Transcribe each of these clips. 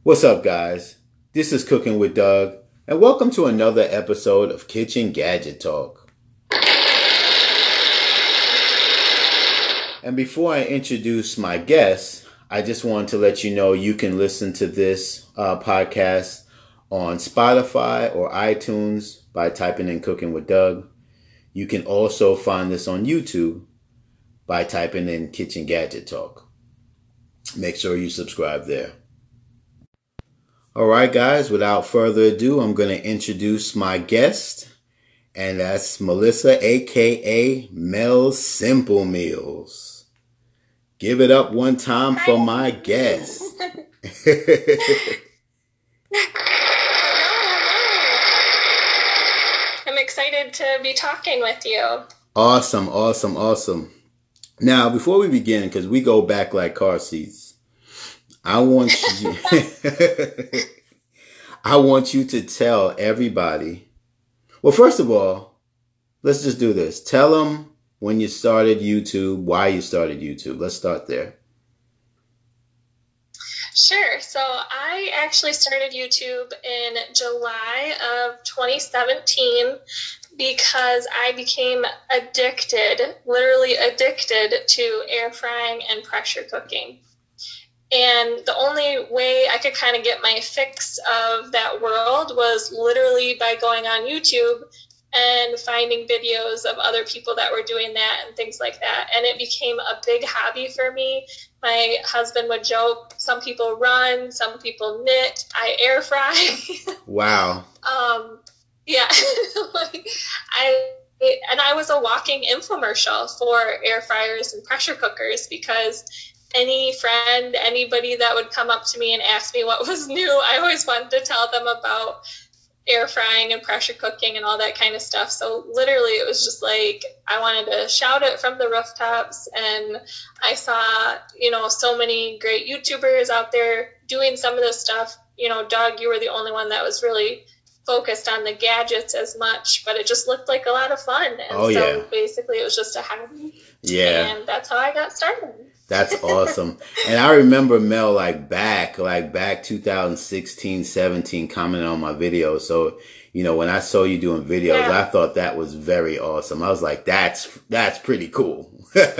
What's up, guys? This is Cooking with Doug, and welcome to another episode of Kitchen Gadget Talk. And before I introduce my guest, I just want to let you know you can listen to this podcast on Spotify or iTunes by typing in Cooking with Doug. You can also find this on YouTube by typing in Kitchen Gadget Talk. Make sure you subscribe there. All right, guys, without further ado, I'm going to introduce my guest, and that's Melissa, aka Mel Simple Meals. Give it up one time for my guest. I'm excited to be talking with you. Awesome. Now, before we begin, because we go back like car seats, I want you I want you to tell everybody. Well, first of all, let's just do this. Tell them when you started YouTube, why you started YouTube. Let's start there. Sure. So I actually started YouTube in July of 2017 because I became literally addicted to air frying and pressure cooking. And the only way I could kind of get my fix of that world was literally by going on YouTube and finding videos of other people that were doing that and things like that. And it became a big hobby for me. My husband would joke, some people run, some people knit, I air fry. Wow. Yeah. I was a walking infomercial for air fryers and pressure cookers because anybody that would come up to me and ask me what was new, I always wanted to tell them about air frying and pressure cooking and all that kind of stuff. So literally it was just like I wanted to shout it from the rooftops, and I saw, so many great YouTubers out there doing some of this stuff. Doug, you were the only one that was really focused on the gadgets as much, but it just looked like a lot of fun. And basically it was just a hobby. Yeah. And that's how I got started. That's awesome. And I remember Mel back 2016, 17 commenting on my videos. So, when I saw you doing videos, I thought that was very awesome. I was like, that's pretty cool.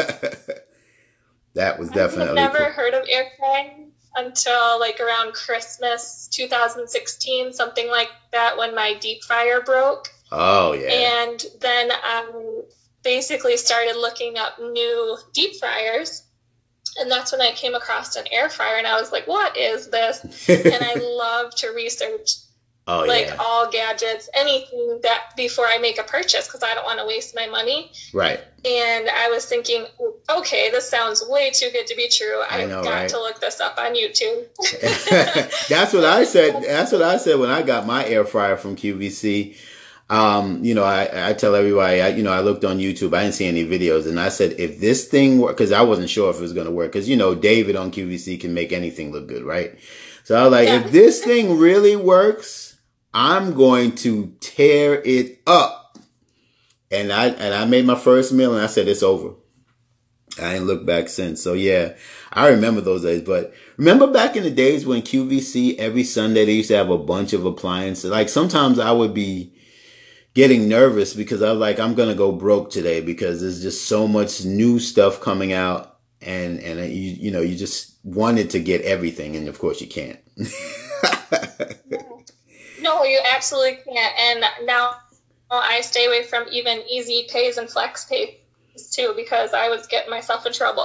That was definitely I've never cool. heard of air frying until around Christmas 2016, something like that, when my deep fryer broke. Oh, yeah. And then I basically started looking up new deep fryers. And that's when I came across an air fryer, and I was like, what is this? And I love to research all gadgets, anything that before I make a purchase, because I don't want to waste my money. Right. And I was thinking, okay, this sounds way too good to be true. I've got to look this up on YouTube. That's what I said. That's what I said when I got my air fryer from QVC. I tell everybody, I looked on YouTube, I didn't see any videos, and I said, if this thing works, because I wasn't sure if it was going to work, because, David on QVC can make anything look good, right? So I was like, if this thing really works, I'm going to tear it up. And I made my first meal, and I said, it's over. I ain't looked back since. So yeah, I remember those days. But remember back in the days when QVC, every Sunday, they used to have a bunch of appliances. Sometimes I would be getting nervous because I was like, I'm going to go broke today because there's just so much new stuff coming out, and you just wanted to get everything, and of course you can't. No, you absolutely can't. And now I stay away from even Easy Pays and Flex Pays too, because I was getting myself in trouble.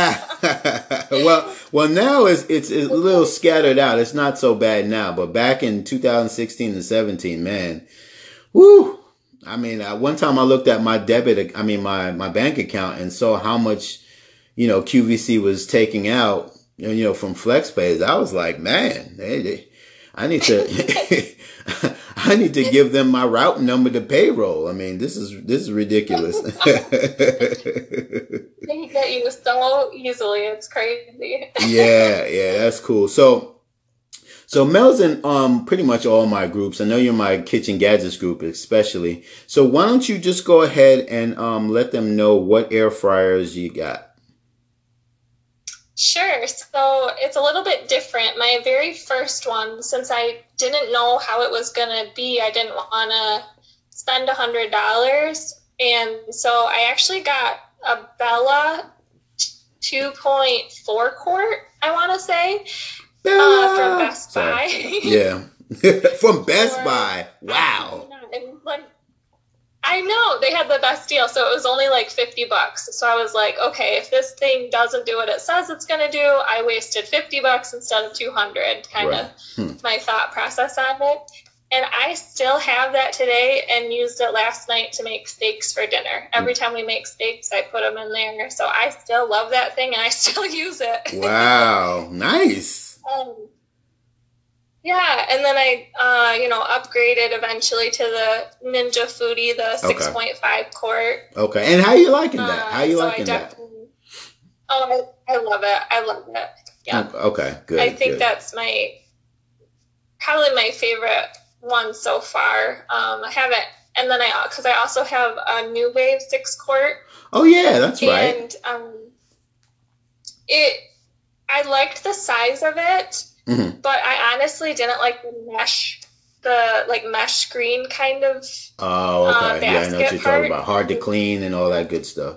Well, now it's a little scattered out. It's not so bad now, but back in 2016 and 17, man. Woo! I mean, one time I looked at my my bank account and saw how much, QVC was taking out, from FlexPay. I was like, man, I need to, I need to give them my route number to payroll. I mean, this is ridiculous. They get you so easily. It's crazy. Yeah, that's cool. So Mel's in pretty much all my groups. I know you're in my Kitchen Gadgets group especially. So why don't you just go ahead and let them know what air fryers you got? Sure. So it's a little bit different. My very first one, since I didn't know how it was going to be, I didn't want to spend $100. And so I actually got a Bella 2.4 quart, I want to say, from Best Buy. Yeah. From Best Buy. Wow. It was like, I know they had the best deal, so it was only like $50. So I was like, okay, if this thing doesn't do what it says it's gonna do, I wasted $50 instead of 200. Kind of my thought process on it, and I still have that today and used it last night to make steaks for dinner. Every time we make steaks, I put them in there, so I still love that thing and I still use it. Wow, nice. Yeah, and then I, upgraded eventually to the Ninja Foodi, the 6.5 quart. Okay, and how you liking that? How you liking that? Oh, I love it. I love it. Yeah. Okay, good. I think that's probably my favorite one so far. I haven't, and then because I also have a New Wave 6 quart. Oh yeah, that's right. And I liked the size of it. Mm-hmm. But I honestly didn't like the mesh screen kind of. Oh, okay. Yeah, I know what you're talking about. Hard to clean and all that good stuff.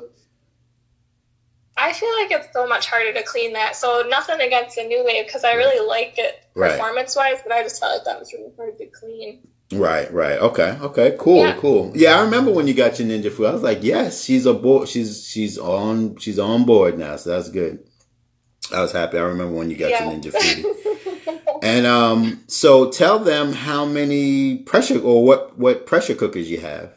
I feel like it's so much harder to clean that. So nothing against the New Wave because I really like it performance-wise, but I just felt like that was really hard to clean. Right. Okay. Cool. Yeah, I remember when you got your Ninja Foodi. I was like, yes, she's aboard. She's on board now. So that's good. I was happy. I remember when you got your Ninja Foodi. And so tell them how many what pressure cookers you have.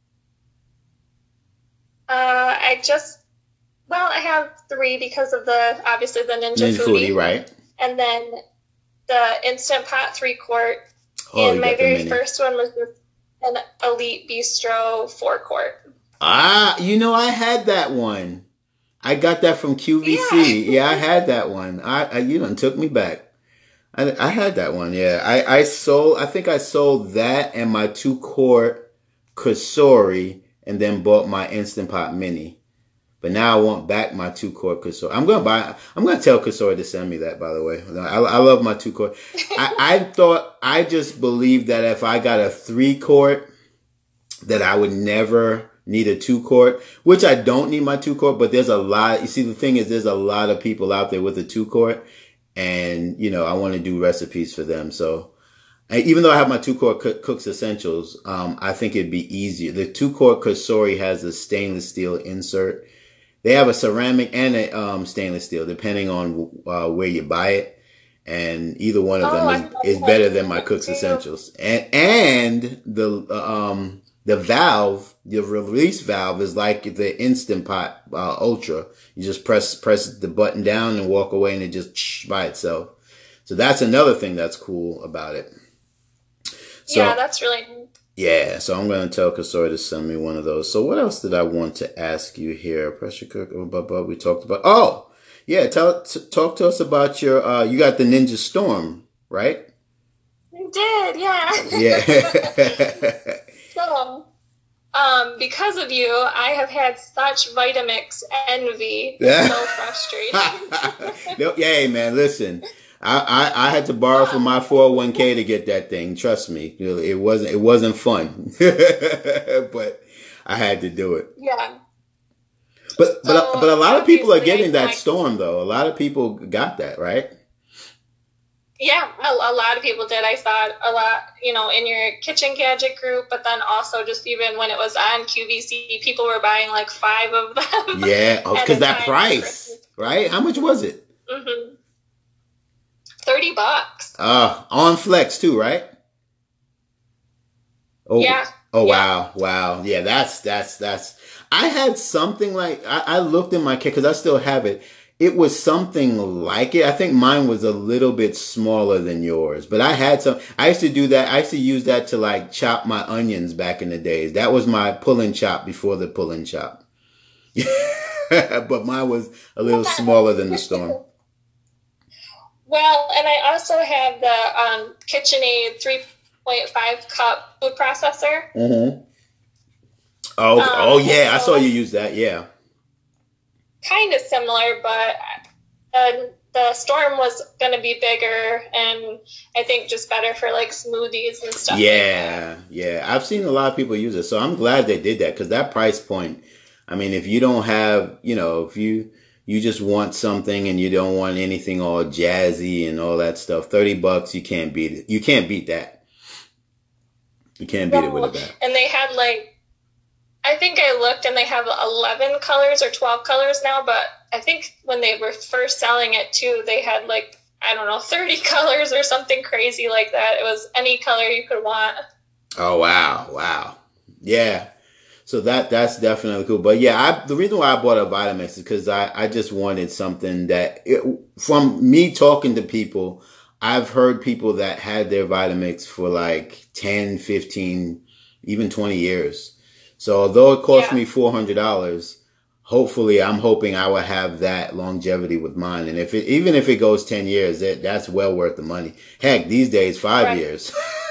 I have 3 because of obviously the Ninja Foodi, right? And then the Instant Pot 3 quart. And my very first one was an Elite Bistro 4 quart. I had that one. I got that from QVC. Yeah, I had that one. You done took me back. I had that one. Yeah, I think I sold that and my 2 quart Kasori, and then bought my Instant Pot Mini. But now I want back my 2 quart Kasori. I'm gonna tell Kasori to send me that. By the way, I love my 2 quart. I just believed that if I got a 3 quart, that I would never need a 2 quart, which I don't need my 2 quart, but there's a lot. You see, the thing is, there's a lot of people out there with a 2 quart, and I want to do recipes for them. So even though I have my 2 quart Cook's Essentials, I think it'd be easier. The 2 quart Kasori has a stainless steel insert. They have a ceramic and a stainless steel, depending on where you buy it. And either one of them is better than my Cook's Essentials. And the valve, the release valve, is like the Instant Pot Ultra. You just press the button down and walk away, and it just by itself. So that's another thing that's cool about it. So, yeah, that's really neat. Yeah, so I'm going to tell Kasori to send me one of those. So what else did I want to ask you here? Pressure cooker, we talked about. Oh, yeah, talk to us about your, you got the Ninja Storm, right? I did, yeah. Yeah. So, because of you, I have had such Vitamix envy. It's so frustrating. Hey, man, listen. I had to borrow from my 401k to get that thing. Trust me, it wasn't fun, but I had to do it. Yeah. But a lot of people are getting that Storm though. A lot of people got that, right? Yeah, a lot of people did. I saw it a lot, in your kitchen gadget group, but then also just even when it was on QVC, people were buying like 5 of them. Yeah, because that price, right? How much was it? Mm-hmm. $30. On Flex too, right? Oh, yeah. Oh, yeah. Wow. Yeah, that's. I had something like, I looked in my kit because I still have it. It was something like it. I think mine was a little bit smaller than yours, but I had some. I used to do that. I used to use that to like chop my onions back in the days. That was my pull and chop before the pull and chop. But mine was a little smaller than the Storm. Well, and I also have the KitchenAid 3.5 cup food processor. Mm-hmm. Oh, yeah. I saw you use that. Yeah. Kind of similar, but the storm was going to be bigger, and I think just better for like smoothies and stuff. Yeah, yeah. I've seen a lot of people use it, so I'm glad they did that because that price point. I mean, if you don't have, if you just want something and you don't want anything all jazzy and all that stuff, $30, you can't beat it. You can't beat that. You can't beat it with a bat. And they had I think I looked and they have 11 colors or 12 colors now, but I think when they were first selling it too, they had 30 colors or something crazy like that. It was any color you could want. Oh, wow. Yeah. So that's definitely cool. But yeah, the reason why I bought a Vitamix is because I just wanted something from me talking to people, I've heard people that had their Vitamix for 10, 15, even 20 years. So although it cost me $400, hopefully I'm hoping I will have that longevity with mine. And even if it goes 10 years, that's well worth the money. Heck, these days, 5 years.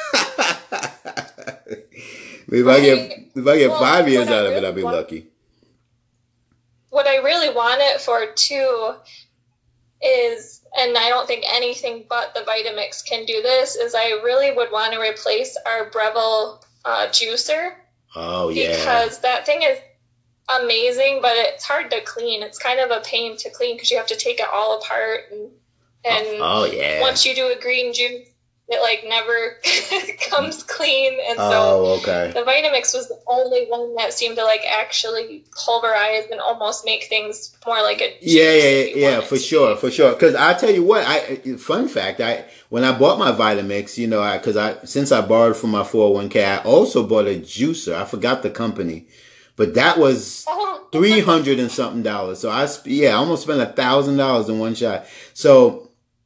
If I get 5 years out of it, I'll be lucky. What I really want it for too is, and I don't think anything but the Vitamix can do this, is I really would want to replace our Breville juicer. Oh, yeah. Because that thing is amazing, but it's hard to clean. It's kind of a pain to clean because you have to take it all apart. And once you do a green juice, it never comes clean. And so the Vitamix was the only one that seemed to actually pulverize and almost make things more like a juice. Yeah, for sure. Because I tell you what, fun fact, when I bought my Vitamix, since I borrowed from my 401k, I also bought a juicer. I forgot the company, but that was $300 and something. So I almost spent $1,000 in one shot. So.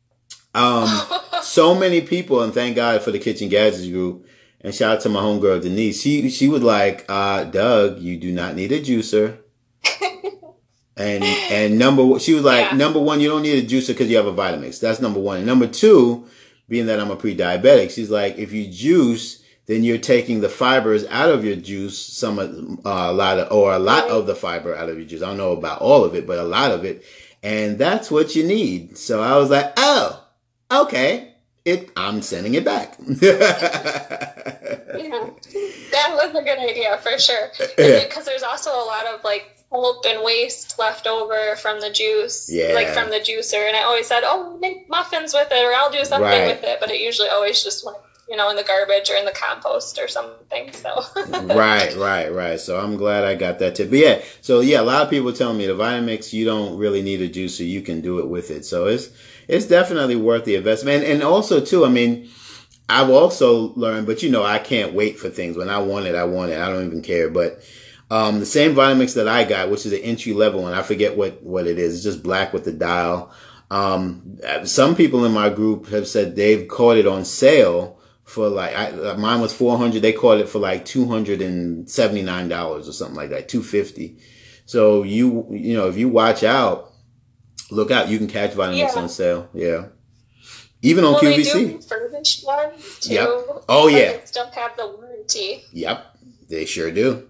So many people, and thank God for the Kitchen Gadgets group, and shout out to my homegirl Denise. She was like, Doug, you do not need a juicer. and she was like, number one, you don't need a juicer because you have a Vitamix. That's number one. And number two, being that I'm a pre-diabetic, she's like, if you juice, then you're taking the fibers out of your juice, a lot of the fiber out of your juice. I don't know about all of it, but a lot of it. And that's what you need. So I was like, oh, okay. I'm sending it back. Yeah, that was a good idea for sure. Because there's also a lot of pulp and waste left over from the juice, from the juicer. And I always said, make muffins with it, or I'll do something with it. But it usually always just went, in the garbage or in the compost or something. So right. So I'm glad I got that tip. But a lot of people tell me the Vitamix, you don't really need a juicer. You can do it with it. So it's definitely worth the investment. And also too, I mean, I've also learned, but I can't wait for things. When I want it, I want it. I don't even care. But the same Vitamix that I got, which is an entry level, and I forget what it is. It's just black with the dial. Some people in my group have said they've caught it on sale for mine was $400. They caught it for $279 or something like that, $250. So if you watch out, look out, you can catch Vitamix on sale. Yeah. Even on QVC. They do refurbished ones too. Yep. Oh yeah. They still have the warranty. Yep. They sure do.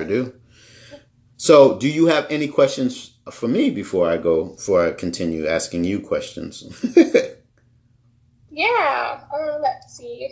So do you have any questions for me before I continue asking you questions? Yeah. Let's see.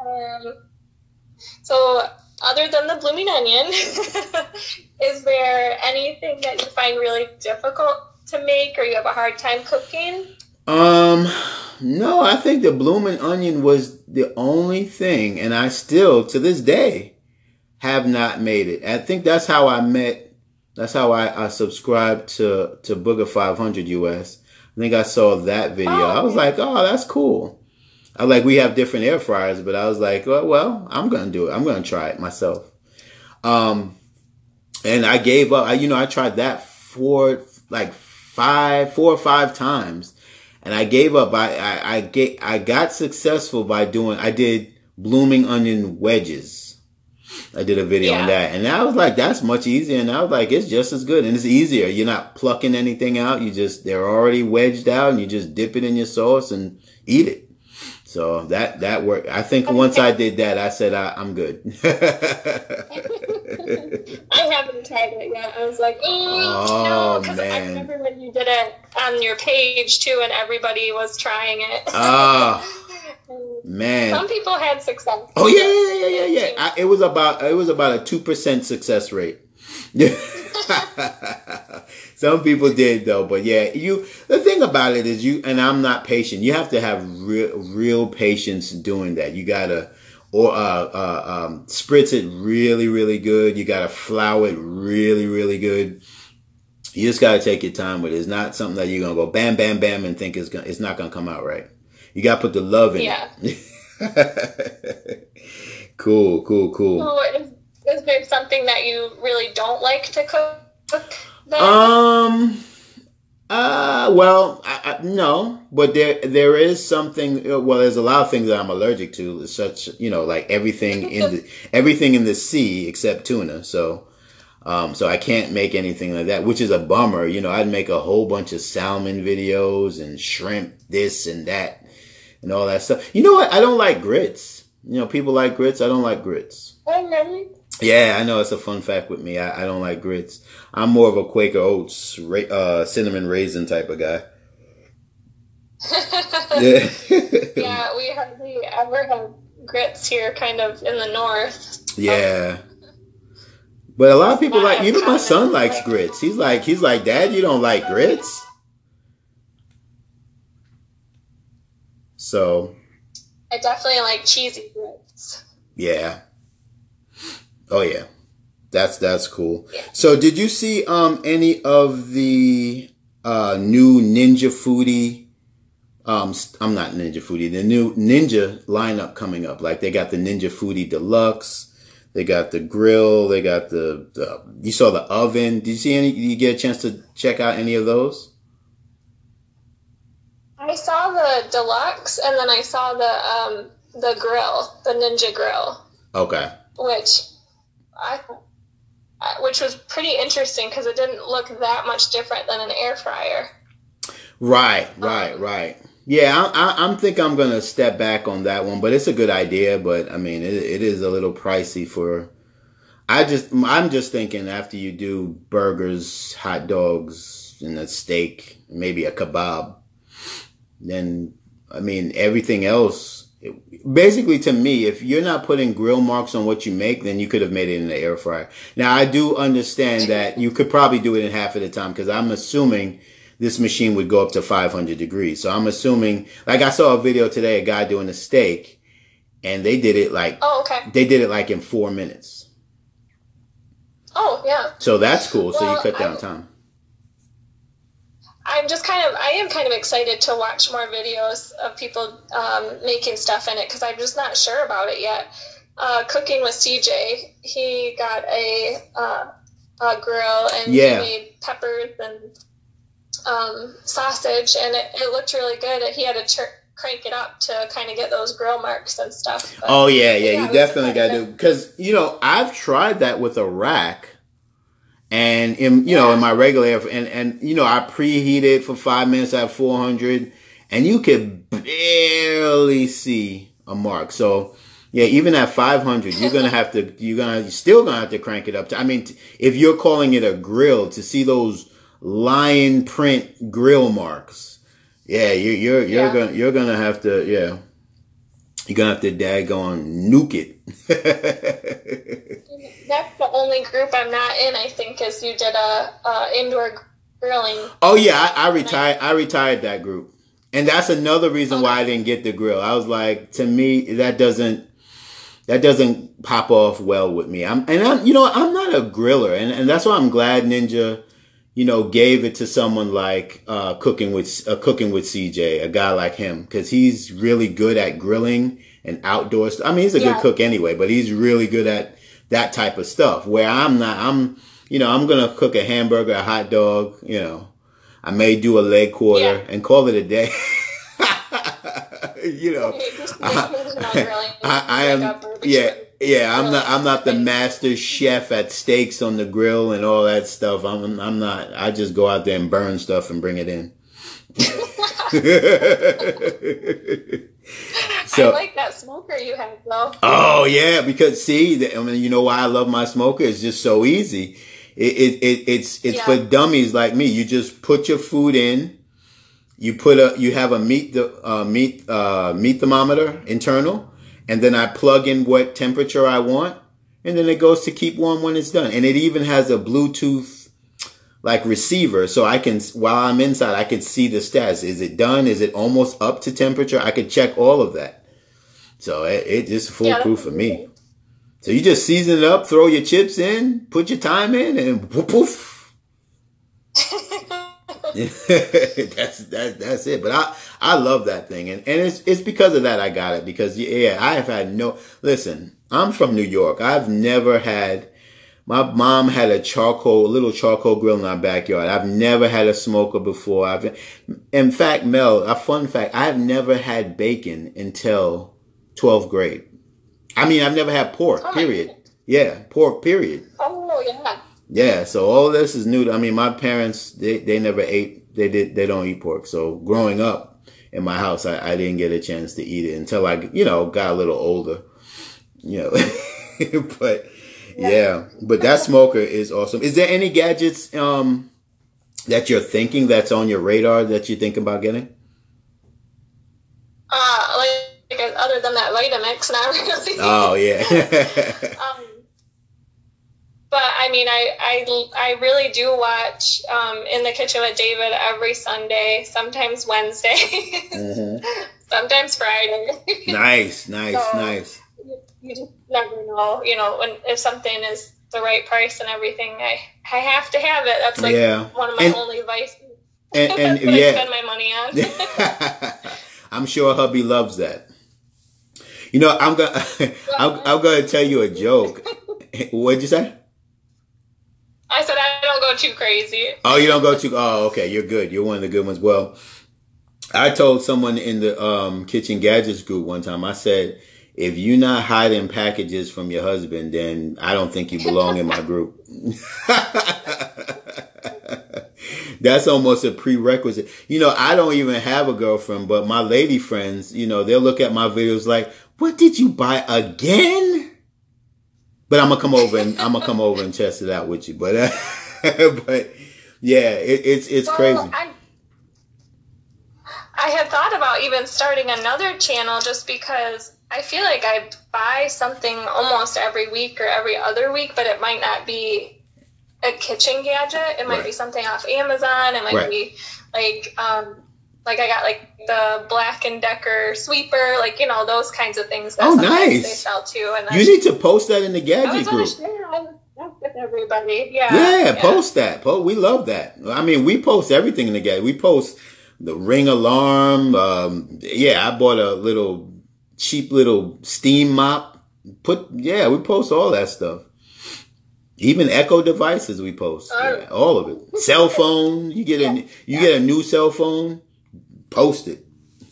So other than the blooming onion, is there anything that you find really difficult to make or you have a hard time cooking? No, I think the blooming onion was the only thing, and I still, to this day, have not made it. I think that's how I subscribed to Booger 500 US. I think I saw that video. I was like, oh, that's cool. We have different air fryers, but I was like, well, I'm going to do it. I'm going to try it myself. And I gave up. I tried that four or five times, and I gave up. I got successful I did blooming onion wedges. I did a video on that, and I was like, that's much easier. And I was like, it's just as good, and it's easier. You're not plucking anything out. They're already wedged out, and you just dip it in your sauce and eat it. So that worked. I think once I did that, I said I'm good. I haven't tried it yet. I was like, no, because I remember when you did it on your page too, and everybody was trying it. Oh man, some people had success. Oh yeah. It was about a 2% success rate. Some people did though, but yeah, the thing about it is and I'm not patient. You have to have real patience doing that. You gotta spritz it really, really good. You gotta flour it really, really good. You just gotta take your time with it. It's not something that you're gonna go bam, bam, bam and think it's not gonna come out right. You gotta put the love in it. Cool. So is there something that you really don't like to cook? Well, no, but there is something. Well, there's a lot of things that I'm allergic to. Such, like everything in the sea except tuna. So I can't make anything like that, which is a bummer. I'd make a whole bunch of salmon videos and shrimp this and that and all that stuff. You know what? I don't like grits. People like grits. I don't like grits. Oh, really? Yeah, I know it's a fun fact with me. I don't like grits. I'm more of a Quaker Oats, cinnamon raisin type of guy. Yeah. Yeah, we hardly ever have grits here, kind of in the north. Yeah. But a lot of people even my son likes grits. He's like, Dad, you don't like grits? So. I definitely like cheesy grits. Yeah. Oh yeah, that's cool. Yeah. So did you see any of the new Ninja Foodi? I'm not Ninja Foodi. The new Ninja lineup coming up. Like they got the Ninja Foodi Deluxe. They got the grill. They got the you saw the oven. Did you see any? Did you get a chance to check out any of those? I saw the Deluxe, and then I saw the grill, the Ninja Grill. Okay. Which was pretty interesting because it didn't look that much different than an air fryer. Right. Yeah, I think I'm gonna step back on that one, but it's a good idea. But I mean, it is a little pricey for. I'm just thinking after you do burgers, hot dogs, and a steak, maybe a kebab, then I mean everything else. Basically, to me, if you're not putting grill marks on what you make, then you could have made it in the air fryer. Now, I do understand that you could probably do it in half of the time because I'm assuming this machine would go up to 500 degrees. So I'm assuming, like I saw a video today, a guy doing a steak, and they did it like, they did it like in 4 minutes. Oh, yeah. So that's cool. So you cut down time. I am kind of excited to watch more videos of people making stuff in it because I'm just not sure about it yet. Cooking with CJ, he got a grill and he made peppers and sausage, and it looked really good. He had to crank it up to kind of get those grill marks and stuff. But, yeah, you definitely got to do, because I've tried that with a rack. And in my regular air, and I preheat it for 5 minutes at 400, and you could barely see a mark. So yeah, even at 500, you're still gonna have to crank it up. I mean, if you're calling it a grill, to see those lion print grill marks, yeah, you're gonna have to you're gonna have to daggone nuke it. That's the only group I'm not in, I think, is you did a indoor grilling. Oh yeah, I retired that group, and that's another reason why I didn't get the grill. I was like, to me, that doesn't pop off well with me. I'm not a griller, and that's why I'm glad Ninja, gave it to someone like cooking with CJ, a guy like him, because he's really good at grilling and outdoor stuff. I mean, he's a good cook anyway, but he's really good at that type of stuff, where I'm not. I'm gonna cook a hamburger, a hot dog. I may do a leg quarter and call it a day. I am. I'm not the master chef at steaks on the grill and all that stuff. I'm not. I just go out there and burn stuff and bring it in. I like that smoker you have, though. Oh yeah, because see, I mean, you know why I love my smoker? It's just so easy. It's for dummies like me. You just put your food in. You have a meat thermometer internal, and then I plug in what temperature I want, and then it goes to keep warm when it's done. And it even has a Bluetooth like receiver, so I can, while I'm inside, I can see the stats. Is it done? Is it almost up to temperature? I could check all of that. So it just foolproof for me. So you just season it up, throw your chips in, put your time in, and poof poof. that's it. But I love that thing, and it's because of that I got it. Because I have had listen. I'm from New York. I've never had. My mom had a little charcoal grill in our backyard. I've never had a smoker before. In fact, Mel, a fun fact, I've never had bacon until 12th grade. I mean, I've never had pork, period. Yeah, pork, period. Oh, yeah. Yeah, so all this is new. I mean, my parents, they never ate, they don't eat pork. So growing up in my house, I didn't get a chance to eat it until I, got a little older, but yeah, but that smoker is awesome. Is there any gadgets, that you're thinking that's on your radar that you think about getting? Like other than that Vitamix, not really. Oh yeah. But I mean, I really do watch In the Kitchen with David every Sunday, sometimes Wednesday, sometimes Friday. Nice. So you just never know, if something is the right price and everything. I have to have it. That's like one of my only vices. And that's what I spend my money on. I'm sure hubby loves that. I'm gonna tell you a joke. What'd you say? I said I don't go too crazy. Oh, you don't go too. Oh, okay. You're good. You're one of the good ones. Well, I told someone in the Kitchen Gadgets group one time. I said, if you're not hiding packages from your husband, then I don't think you belong in my group. That's almost a prerequisite. I don't even have a girlfriend, but my lady friends, they'll look at my videos like, what did you buy again? But I'm gonna come over and test it out with you. But but yeah, it's crazy. I had thought about even starting another channel just because I feel like I buy something almost every week or every other week, but it might not be a kitchen gadget. It might be something off Amazon. It might be like I got like the Black & Decker sweeper, like, those kinds of things that nice. They sell too. And you need to post that in the gadget group. With everybody. Yeah. Post that. We love that. I mean, we post everything in the gadget. We post the Ring alarm. I bought a cheap little steam mop. We post all that stuff. Even Echo devices we post. All of it. Cell phone. You get a new cell phone. Post it.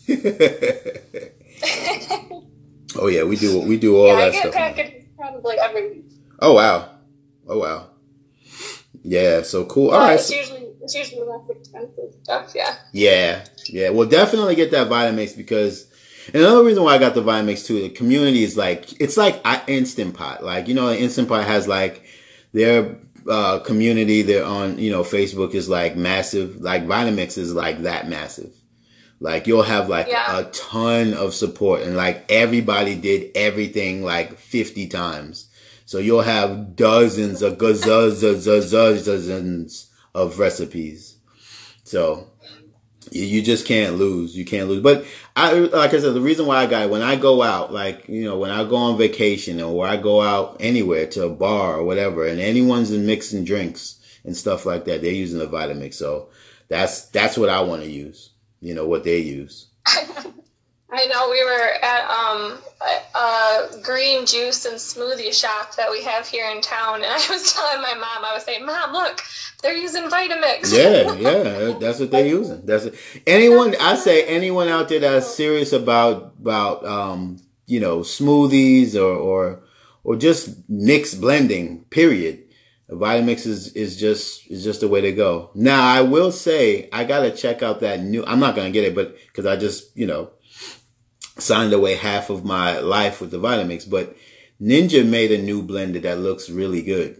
Oh yeah, we do all that stuff. I get packages probably every week. Oh wow. Yeah, so cool. All right. It's usually less expensive stuff. Yeah. Well, definitely get that Vitamix because another reason why I got the Vitamix too. The community is it's like Instant Pot. Like Instant Pot has like their community. They're on Facebook is like massive. Like Vitamix is like that massive. Like you'll have a ton of support and like everybody did everything like 50 times. So you'll have dozens of recipes. So you just can't lose. You can't lose. But like I said, the reason why I got it, when I go out, when I go on vacation or I go out anywhere to a bar or whatever, and anyone's mixing drinks and stuff like that, they're using the Vitamix. So that's what I want to use. What they use. I know we were at a green juice and smoothie shop that we have here in town, and I was telling my mom, I was saying, Mom, look, they're using Vitamix. Yeah, that's what they're using. That's it. Anyone out there that's serious about smoothies or just mixed blending, period. The Vitamix is just the way to go. Now, I will say, I got to check out that new, I'm not going to get it, but because I just, signed away half of my life with the Vitamix, but Ninja made a new blender that looks really good.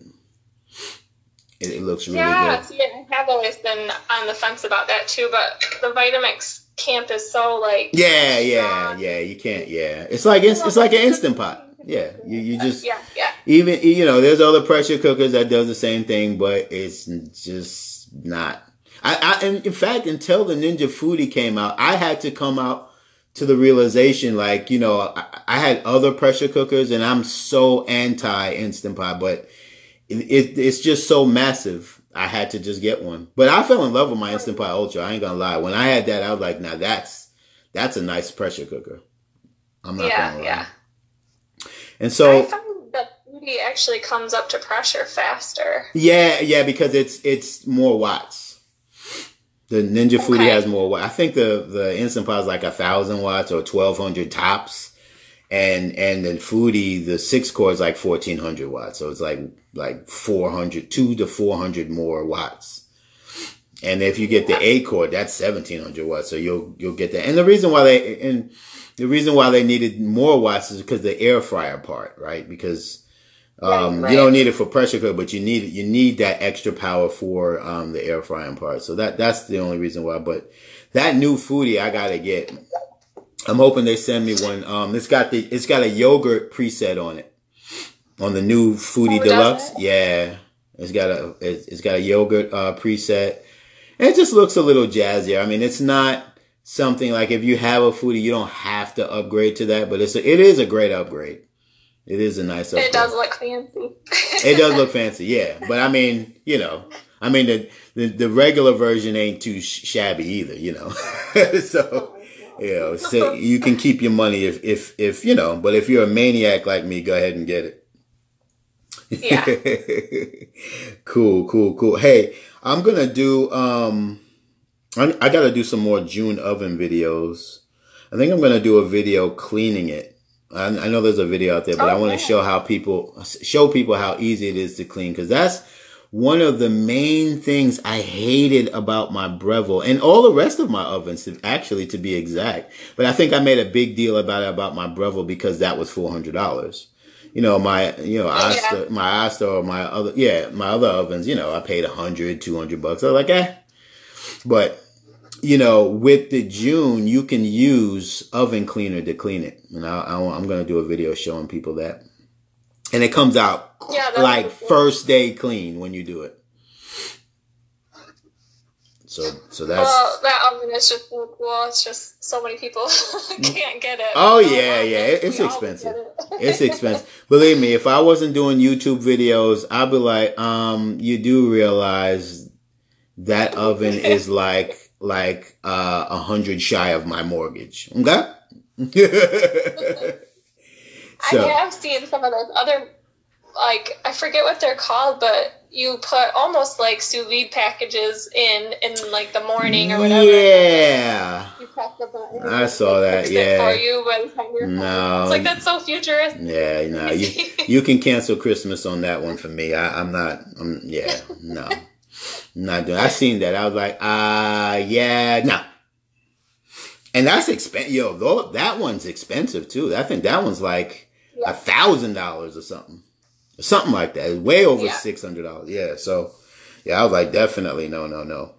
It looks really good. See, I have always been on the fence about that too, but the Vitamix camp is so like yeah, you can't, it's like an Instant Pot. Yeah, you just even there's other pressure cookers that does the same thing, but it's just not. And in fact, until the Ninja Foodi came out, I had to come out to the realization, like, I had other pressure cookers, and I'm so anti Instant Pot, but it's just so massive. I had to just get one. But I fell in love with my Instant Pot Ultra. I ain't gonna lie. When I had that, I was like, now that's a nice pressure cooker. I'm not gonna lie. Yeah. And so I found that Foodi actually comes up to pressure faster. Yeah, because it's more watts. The Ninja Foodi has more watts. I think the Instant Pot is like 1,000 watts or 1,200 tops. And the Foodi, the 6-core is like 1,400 watts. So it's like 200 to 400 more watts. And if you get the 8-core, that's 1,700 watts. So you'll get that. And the reason why they needed more watts is because the air fryer part, right? Because you don't need it for pressure cooker, but you need that extra power for the air frying part. So that's the only reason why. But that new Foodi I gotta get. I'm hoping they send me one. It's got a yogurt preset on it. On the new Foodi Deluxe. Yeah. It's got a yogurt preset. And it just looks a little jazzier. I mean, it's not something like if you have a Foodi, you don't have to upgrade to that, but it is a great upgrade. It is a nice upgrade. It does look fancy. It does look fancy, yeah. But I mean, the regular version ain't too shabby either, so. So you can keep your money if but if you're a maniac like me, go ahead and get it. Yeah. Cool. Hey, I'm gonna do I gotta do some more June oven videos. I think I'm gonna do a video cleaning it. I know there's a video out there, but I want to show people how easy it is to clean, because that's one of the main things I hated about my Breville and all the rest of my ovens, actually, to be exact. But I think I made a big deal about my Breville because that was $400. My Asta or my other ovens, I paid $100, $200. I was like, But, with the June, you can use oven cleaner to clean it. And I'm going to do a video showing people that. And it comes out like first day clean when you do it. So that's. Well, that oven is just so cool. It's just so many people can't get it. Oh yeah, it's expensive. It's expensive. Believe me, if I wasn't doing YouTube videos, I'd be like, you do realize that oven is like 100 shy of my mortgage. Okay. So, I have seen some of those other, I forget what they're called, but you put almost like sous vide packages in like the morning or whatever. Yeah. You press the button. I saw that. Yeah. For you by the time you're home. It's like, that's so futuristic. Yeah, no, you can cancel Christmas on that one for me. I'm not doing. I seen that. I was like, no. And that's expensive. Yo, that one's expensive too. I think that one's like $1,000 or something like that. It's way over $600. Yeah. So, I was like, definitely no.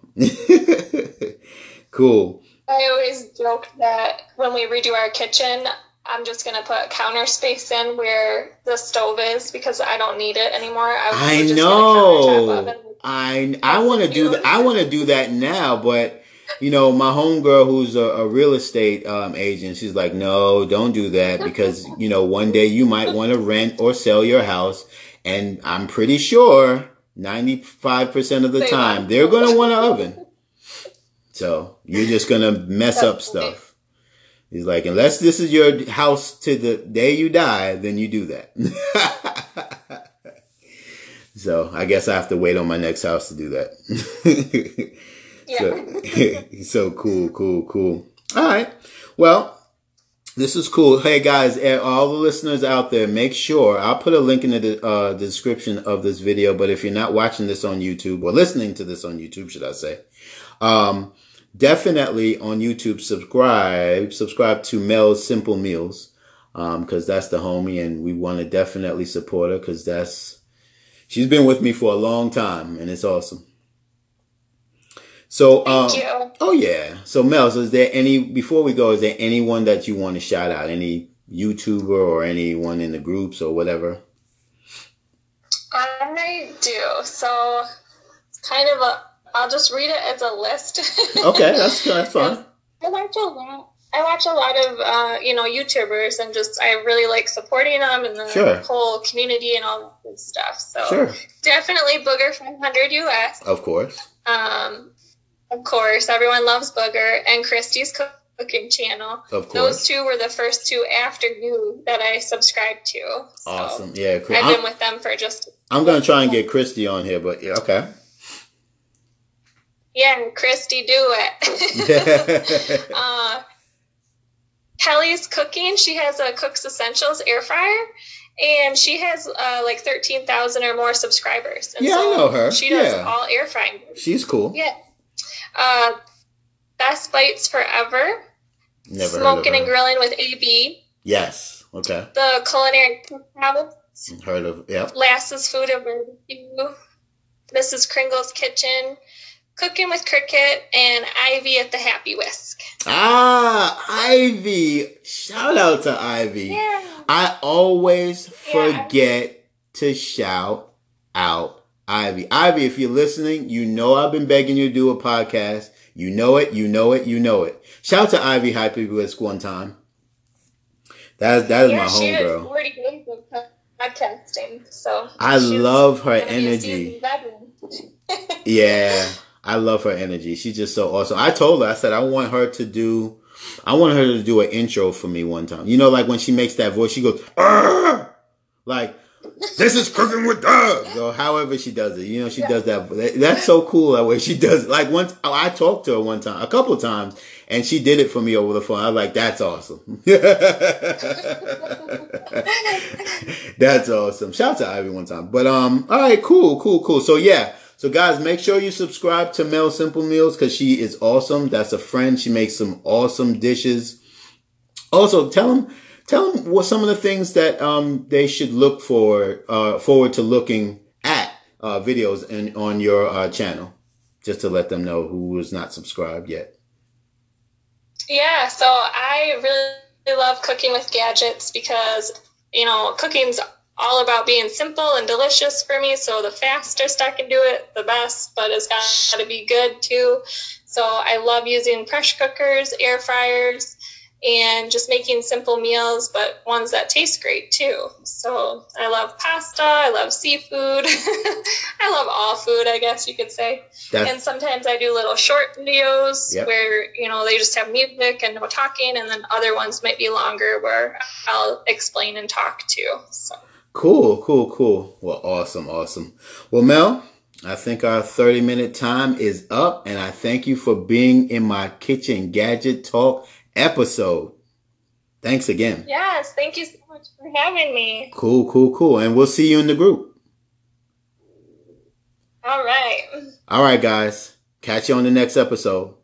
Cool. I always joke that when we redo our kitchen, I'm just gonna put counter space in where the stove is because I don't need it anymore. I know. I want to do that. I want to do that now, but. My homegirl who's a real estate agent, she's like, no, don't do that because, one day you might want to rent or sell your house. And I'm pretty sure 95% of the time they're going to want an oven. So you're just going to mess up stuff. He's like, unless this is your house to the day you die, then you do that. So I guess I have to wait on my next house to do that. Yeah. So cool. All right. Well, This is cool. Hey guys, all the listeners out there, make sure I'll put a link in the description of this video. But if you're not watching this on YouTube or listening to this on YouTube, should I say, definitely on YouTube, subscribe to Mel's Simple Meals, because that's the homie, and we want to definitely support her because she's been with me for a long time, and it's awesome. So, Thank you. Oh yeah. So Mel, before we go, is there anyone that you want to shout out? Any YouTuber or anyone in the groups or whatever? I do. So it's kind of I'll just read it as a list. Okay, that's fine. I watch a lot of YouTubers, and just I really like supporting them and the whole community and all that good stuff. So definitely Booger 500 US. Of course. Of course, everyone loves Booger, and Christy's cooking channel. Of course. Those two were the first two after you that I subscribed to. So awesome. Yeah. I've been with them for just... I'm going to try and get Christy on here, but yeah, okay. Yeah, Christy, do it. Kelly's Cooking, she has a Cook's Essentials air fryer, and she has like 13,000 or more subscribers. And I know her. She does all air frying. She's cool. Yeah. Best Bites Forever. Never Smoking heard of her. and Grilling with AB. Yes. Okay. The Culinary Habits. Heard of, yep. Lass's Food and Barbecue. Mrs. Kringle's Kitchen. Cooking with Cricket, and Ivy at the Happy Whisk. Ivy. Shout out to Ivy. Yeah. I always forget to shout out Ivy. Ivy, if you're listening, you know I've been begging you to do a podcast. You know it. Shout out to Ivy Happy Whisk one time. That is my homegirl. 40 days of podcasting, so I love her energy. Yeah, I love her energy. She's just so awesome. I told her, I said I want her to do an intro for me one time. You know, like when she makes that voice, she goes, "Arr!" Like, this is Cooking with Doug, or however she does it. You know, she does that. That's so cool that way she does it. Like once I talked to her one time, a couple of times, and she did it for me over the phone. I was like, that's awesome. That's awesome. Shout out to Ivy one time. But all right, cool. So yeah. So guys, make sure you subscribe to Mel Simple Meals because she is awesome. That's a friend. She makes some awesome dishes. Also, tell them what some of the things that they should look forward to looking at videos on your channel, just to let them know who is not subscribed yet. Yeah, so I really love Cooking with Gadgets because, cooking's all about being simple and delicious for me. So the fastest I can do it, the best, but it's got to be good too. So I love using pressure cookers, air fryers, and just making simple meals, but ones that taste great too. So I love pasta. I love seafood. I love all food, I guess you could say. And sometimes I do little short videos where, they just have music and no talking. And then other ones might be longer where I'll explain and talk too. So. Cool. Well, awesome. Well, Mel, I think our 30-minute time is up, and I thank you for being in my Kitchen Gadget Talk episode. Thanks again. Yes, thank you so much for having me. Cool. And we'll see you in the group. All right. All right, guys. Catch you on the next episode.